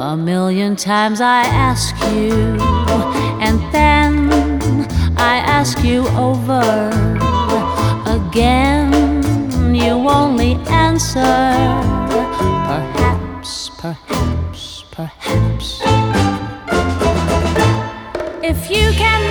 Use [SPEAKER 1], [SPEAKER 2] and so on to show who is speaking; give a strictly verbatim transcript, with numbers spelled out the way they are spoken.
[SPEAKER 1] A million times I ask you, and then I ask you over again. You only answer perhaps, perhaps, perhaps. If you can